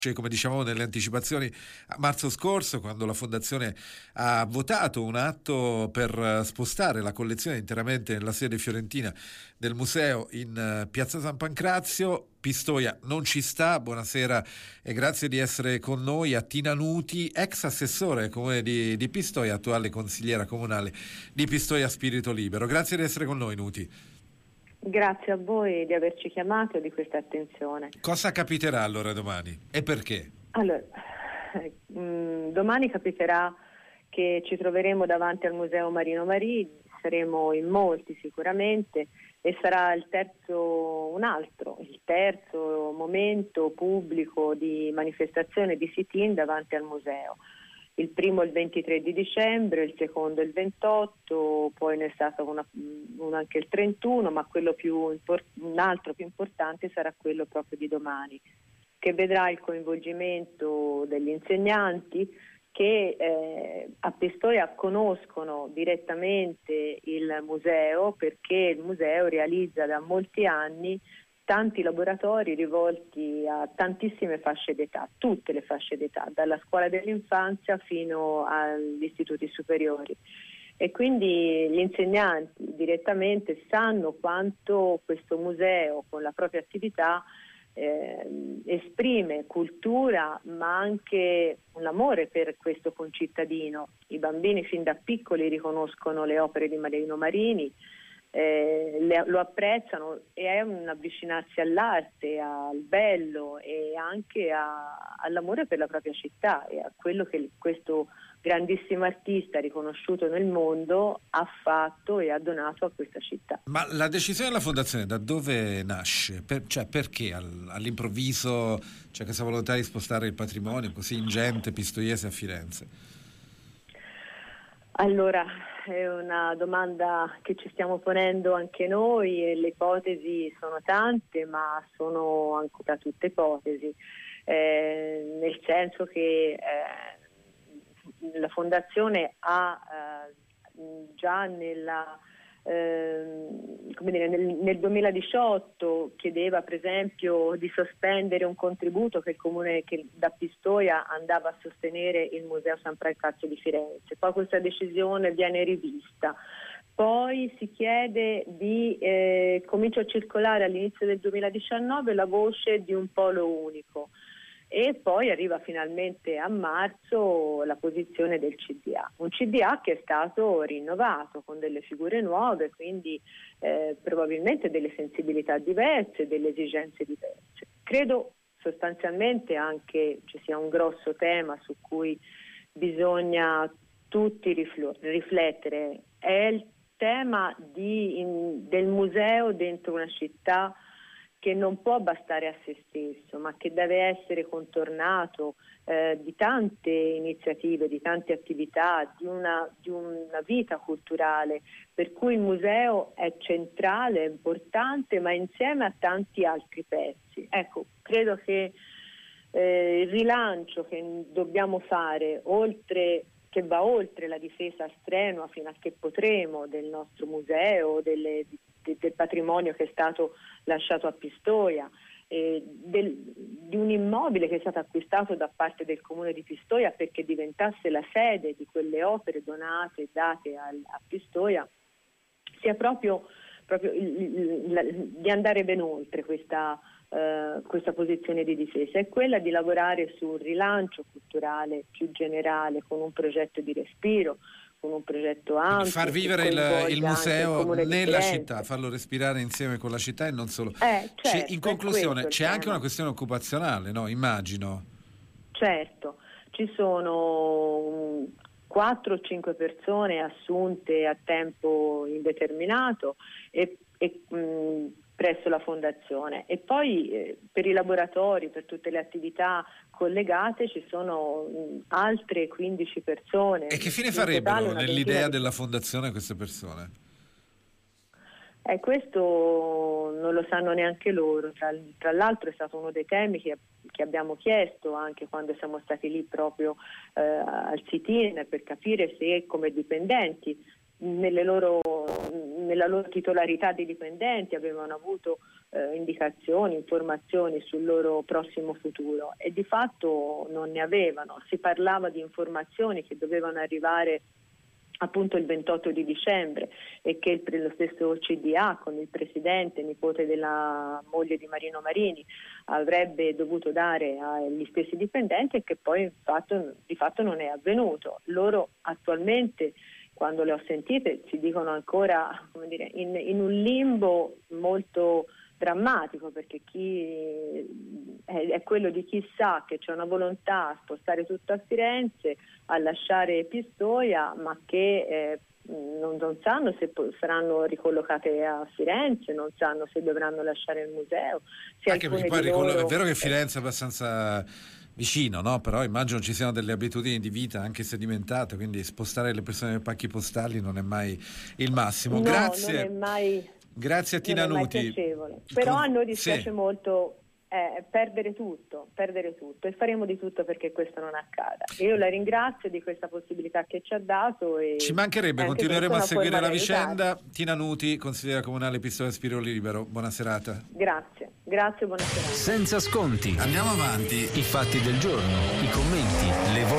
come dicevamo nelle anticipazioni, a marzo scorso, quando la Fondazione ha votato un atto per spostare la collezione interamente nella sede fiorentina del museo in Piazza San Pancrazio. Pistoia non ci sta. Buonasera e grazie di essere con noi a Tina Nuti, ex assessore comune di Pistoia, attuale consigliera comunale di Pistoia Spirito Libero. Grazie di essere con noi, Nuti. Grazie a voi di averci chiamato e di questa attenzione. Cosa capiterà allora domani e perché? Allora, domani capiterà che ci troveremo davanti al Museo Marino Marini, saremo in molti sicuramente e sarà il terzo momento pubblico di manifestazione di sit-in davanti al museo. Il primo il 23 di dicembre, il secondo il 28, poi ne è stato uno anche il 31, ma un altro più importante sarà quello proprio di domani, che vedrà il coinvolgimento degli insegnanti che a Pistoia conoscono direttamente il museo, perché il museo realizza da molti anni tanti laboratori rivolti a tantissime fasce d'età, tutte le fasce d'età, dalla scuola dell'infanzia fino agli istituti superiori. E quindi gli insegnanti direttamente sanno quanto questo museo con la propria attività esprime cultura, ma anche un amore per questo concittadino. I bambini fin da piccoli riconoscono le opere di Marino Marini, lo apprezzano, e è un avvicinarsi all'arte, al bello e anche all'amore per la propria città e a quello che questo grandissimo artista riconosciuto nel mondo ha fatto e ha donato a questa città. Ma la decisione della Fondazione da dove nasce? Perché all'improvviso c'è questa volontà di spostare il patrimonio così ingente pistoiese a Firenze? Allora, è una domanda che ci stiamo ponendo anche noi e le ipotesi sono tante, ma sono ancora tutte ipotesi, nel senso che la Fondazione ha già nel 2018 chiedeva per esempio di sospendere un contributo che il comune da Pistoia andava a sostenere il Museo San Pancrazio di Firenze. Poi questa decisione viene rivista. Poi si chiede comincia a circolare all'inizio del 2019 la voce di un polo unico. E poi arriva finalmente a marzo la posizione del CDA, un CDA che è stato rinnovato con delle figure nuove, quindi probabilmente delle sensibilità diverse, delle esigenze diverse. Credo sostanzialmente anche ci sia un grosso tema su cui bisogna tutti riflettere, è il tema del museo dentro una città che non può bastare a se stesso, ma che deve essere contornato di tante iniziative, di tante attività, di una vita culturale, per cui il museo è centrale, è importante, ma insieme a tanti altri pezzi. Ecco, credo che il rilancio che dobbiamo fare, che va oltre la difesa strenua fino a che potremo del nostro museo, del patrimonio che è stato lasciato a Pistoia, di un immobile che è stato acquistato da parte del comune di Pistoia perché diventasse la sede di quelle opere donate e date a Pistoia, sia proprio di andare ben oltre questa posizione di difesa, è quella di lavorare sul rilancio culturale più generale con un progetto di respiro, con un progetto ampio. Far vivere il museo nella città, farlo respirare insieme con la città e non solo. Certo, in conclusione, c'è anche una questione occupazionale, no? Immagino. Certo, ci sono 4 o 5 persone assunte a tempo indeterminato presso la Fondazione, e poi per i laboratori, per tutte le attività collegate ci sono altre 15 persone. E che fine farebbero nell'idea della Fondazione queste persone? Questo non lo sanno neanche loro, tra l'altro è stato uno dei temi che abbiamo chiesto anche quando siamo stati lì proprio al sit-in, per capire se come dipendenti nella loro titolarità di dipendenti avevano avuto indicazioni, informazioni sul loro prossimo futuro, e di fatto non ne avevano. Si parlava di informazioni che dovevano arrivare appunto il 28 di dicembre e che lo stesso CDA, con il presidente, nipote della moglie di Marino Marini, avrebbe dovuto dare agli stessi dipendenti, e che poi di fatto non è avvenuto. Loro attualmente, quando le ho sentite, si dicono ancora, come dire, in un limbo molto drammatico, perché è quello di chi sa che c'è una volontà a spostare tutto a Firenze, a lasciare Pistoia, ma che non sanno se saranno ricollocate a Firenze, non sanno se dovranno lasciare il museo. Anche perché poi è vero che Firenze è abbastanza vicino, no? Però immagino ci siano delle abitudini di vita anche sedimentate, quindi spostare le persone nei pacchi postali non è mai il massimo. No, Grazie. Non è mai, grazie a Tina Nuti. Però a noi dispiace molto perdere tutto, e faremo di tutto perché questo non accada. Io la ringrazio di questa possibilità che ci ha dato, e ci mancherebbe, continueremo a seguire la vicenda. Tina Nuti, consigliera comunale Pistoia Spirolo Libero, buona serata. Grazie, buona serata. Senza sconti, Andiamo avanti. i fatti del giorno, i commenti, le